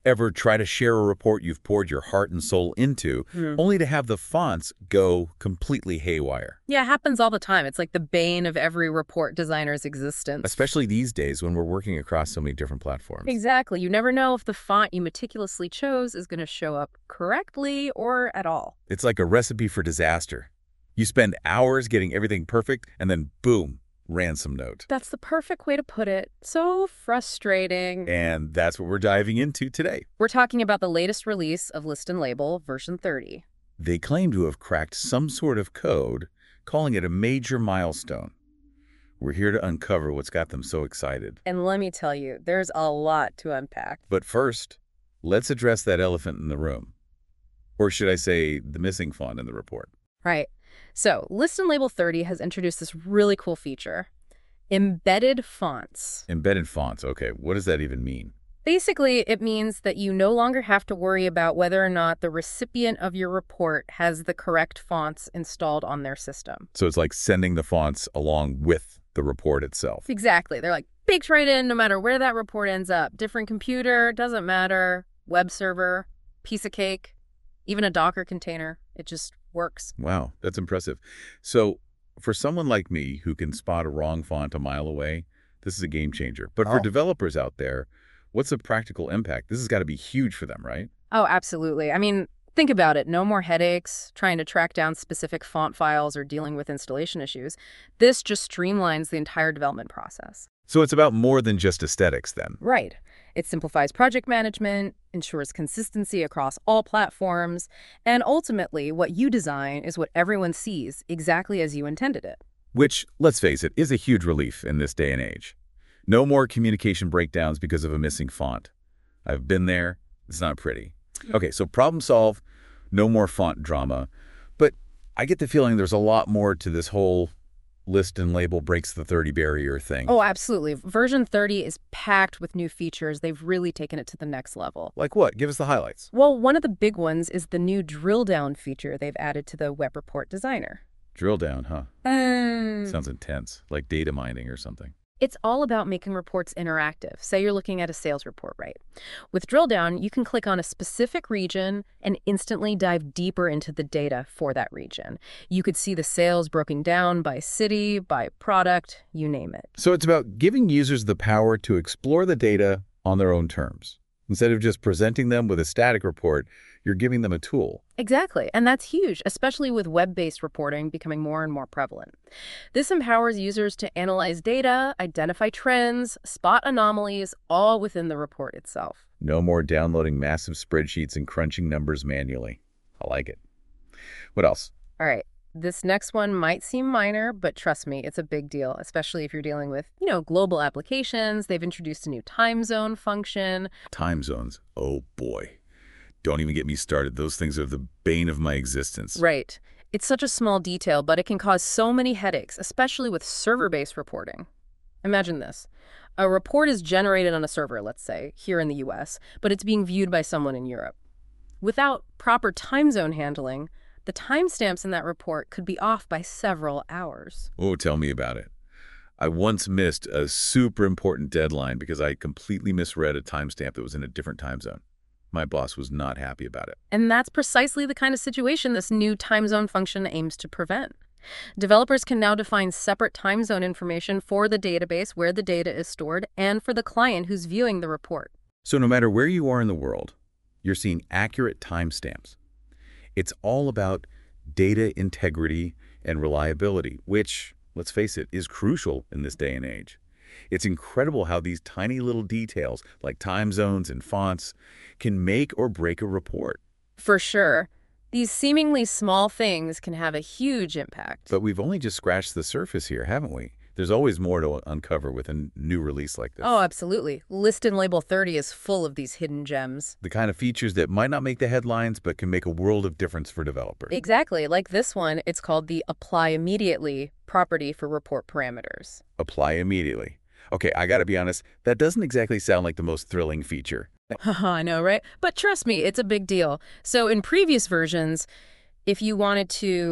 Ever try to share a report you've poured your heart and soul into, only to have the fonts go completely haywire? Yeah, it happens all the time. It's like the bane of every report designer's existence. Especially these days when we're working across so many different platforms. Exactly. You never know if the font you meticulously chose is going to show up correctly or at all. It's like a recipe for disaster. You spend hours getting everything perfect, and then boom, ransom note. That's the perfect way to put it. So frustrating. And that's what we're diving into today. We're talking about the latest release of List and Label version 30. They claim to have cracked some sort of code, calling it a major milestone. We're here to uncover what's got them so excited. And let me tell you, there's a lot to unpack. But first, let's address that elephant in the room. Or should I say, the missing font in the report. Right. So, List and Label 30 has introduced this really cool feature, embedded fonts. Embedded fonts, okay. What does that even mean? Basically, it means that you no longer have to worry about whether or not the recipient of your report has the correct fonts installed on their system. So it's like sending the fonts along with the report itself. Exactly. They're like baked right in no matter where that report ends up. Different computer, doesn't matter. Web server, piece of cake, even a Docker container. It just works. Wow, that's impressive. So for someone like me who can spot a wrong font a mile away, this is a game changer. But for developers out there, what's the practical impact? This has got to be huge for them, right? Oh, absolutely. I mean, think about it. No more headaches trying to track down specific font files or dealing with installation issues. This just streamlines the entire development process. So it's about more than just aesthetics then. Right. It simplifies project management, ensures consistency across all platforms, and ultimately, what you design is what everyone sees exactly as you intended it. Which, let's face it, is a huge relief in this day and age. No more communication breakdowns because of a missing font. I've been there. It's not pretty. Okay, so problem solved, no more font drama. But I get the feeling there's a lot more to this whole List and Label breaks the 30 barrier thing. Oh, absolutely. Version 30 is packed with new features. They've really taken it to the next level. Like what? Give us the highlights. Well, one of the big ones is the new drill down feature they've added to the Web Report Designer. Drill down, huh? Sounds intense, like data mining or something. It's all about making reports interactive. Say you're looking at a sales report, right? With drill down, you can click on a specific region and instantly dive deeper into the data for that region. You could see the sales broken down by city, by product, you name it. So it's about giving users the power to explore the data on their own terms. Instead of just presenting them with a static report, you're giving them a tool. Exactly. And that's huge, especially with web-based reporting becoming more and more prevalent. This empowers users to analyze data, identify trends, spot anomalies, all within the report itself. No more downloading massive spreadsheets and crunching numbers manually. I like it. What else? All right. This next one might seem minor, but trust me, it's a big deal, especially if you're dealing with, global applications. They've introduced a new time zone function. Time zones. Oh, boy. Don't even get me started. Those things are the bane of my existence. Right. It's such a small detail, but it can cause so many headaches, especially with server-based reporting. Imagine this. A report is generated on a server, let's say, here in the US, but it's being viewed by someone in Europe. Without proper time zone handling, the timestamps in that report could be off by several hours. Oh, tell me about it. I once missed a super important deadline because I completely misread a timestamp that was in a different time zone. My boss was not happy about it. And that's precisely the kind of situation this new time zone function aims to prevent. Developers can now define separate time zone information for the database where the data is stored and for the client who's viewing the report. So no matter where you are in the world, you're seeing accurate timestamps. It's all about data integrity and reliability, which, let's face it, is crucial in this day and age. It's incredible how these tiny little details, like time zones and fonts, can make or break a report. For sure. These seemingly small things can have a huge impact. But we've only just scratched the surface here, haven't we? There's always more to uncover with a new release like this. Oh, absolutely. List and Label 30 is full of these hidden gems. The kind of features that might not make the headlines, but can make a world of difference for developers. Exactly. Like this one, it's called the Apply Immediately property for report parameters. Apply immediately. Okay, I gotta be honest, that doesn't exactly sound like the most thrilling feature. I know, right? But trust me, it's a big deal. So in previous versions, if you wanted to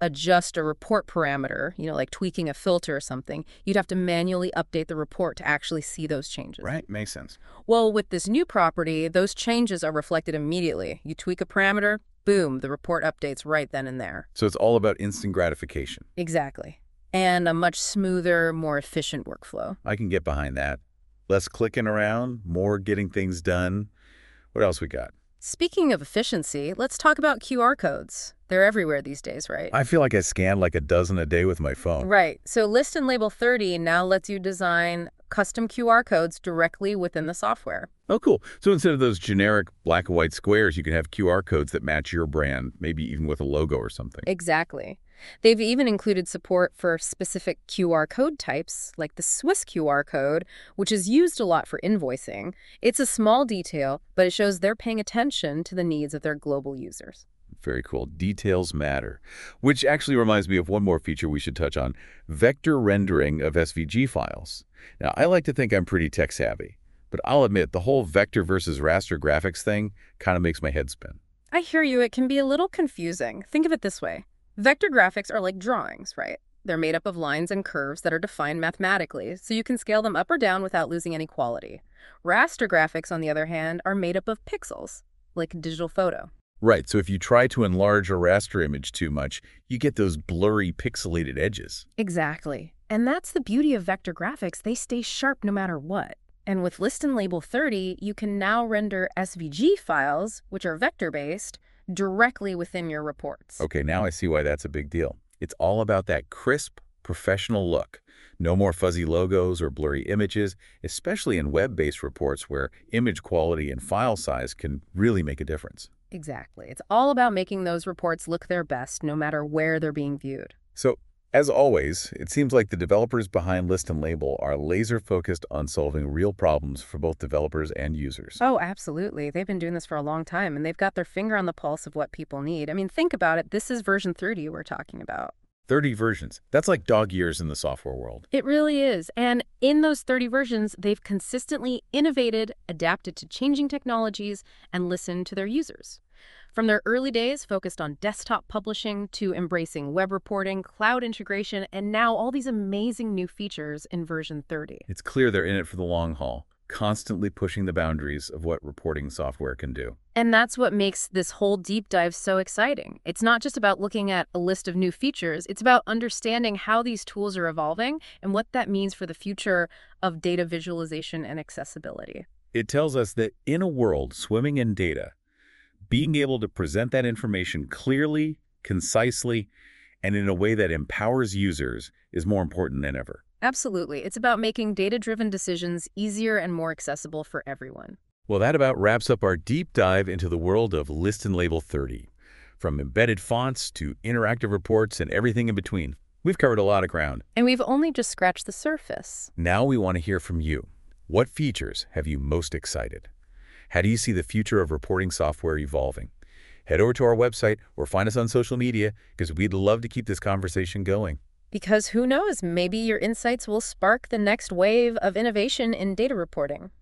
adjust a report parameter, like tweaking a filter or something, you'd have to manually update the report to actually see those changes. Right, makes sense. Well, with this new property, those changes are reflected immediately. You tweak a parameter, boom, the report updates right then and there. So it's all about instant gratification. Exactly. And a much smoother, more efficient workflow. I can get behind that. Less clicking around, more getting things done. What else we got? Speaking of efficiency, let's talk about QR codes. They're everywhere these days, right? I feel like I scan like a dozen a day with my phone. Right. So List and Label 30 now lets you design custom QR codes directly within the software. Oh, cool. So instead of those generic black and white squares, you can have QR codes that match your brand, maybe even with a logo or something. Exactly. They've even included support for specific QR code types, like the Swiss QR code, which is used a lot for invoicing. It's a small detail, but it shows they're paying attention to the needs of their global users. Very cool. Details matter. Which actually reminds me of one more feature we should touch on, vector rendering of SVG files. Now, I like to think I'm pretty tech savvy, but I'll admit the whole vector versus raster graphics thing kind of makes my head spin. I hear you. It can be a little confusing. Think of it this way. Vector graphics are like drawings, right? They're made up of lines and curves that are defined mathematically, so you can scale them up or down without losing any quality. Raster graphics, on the other hand, are made up of pixels, like a digital photo. Right, so if you try to enlarge a raster image too much, you get those blurry, pixelated edges. Exactly. And that's the beauty of vector graphics. They stay sharp no matter what. And with List and Label 30, you can now render SVG files, which are vector-based, directly within your reports. Okay, now I see why that's a big deal. It's all about that crisp, professional look. No more fuzzy logos or blurry images, especially in web-based reports where image quality and file size can really make a difference. Exactly. It's all about making those reports look their best, no matter where they're being viewed. So, as always, it seems like the developers behind List and Label are laser-focused on solving real problems for both developers and users. Oh, absolutely. They've been doing this for a long time, and they've got their finger on the pulse of what people need. I mean, think about it. This is version 30 we're talking about. 30 versions. That's like dog years in the software world. It really is. And in those 30 versions, they've consistently innovated, adapted to changing technologies, and listened to their users. From their early days focused on desktop publishing to embracing web reporting, cloud integration, and now all these amazing new features in version 30. It's clear they're in it for the long haul, constantly pushing the boundaries of what reporting software can do. And that's what makes this whole deep dive so exciting. It's not just about looking at a list of new features, it's about understanding how these tools are evolving and what that means for the future of data visualization and accessibility. It tells us that in a world swimming in data, being able to present that information clearly, concisely, and in a way that empowers users is more important than ever. Absolutely. It's about making data-driven decisions easier and more accessible for everyone. Well, that about wraps up our deep dive into the world of List and Label 30. From embedded fonts to interactive reports and everything in between, we've covered a lot of ground. And we've only just scratched the surface. Now we want to hear from you. What features have you most excited? How do you see the future of reporting software evolving? Head over to our website or find us on social media because we'd love to keep this conversation going. Because who knows, maybe your insights will spark the next wave of innovation in data reporting.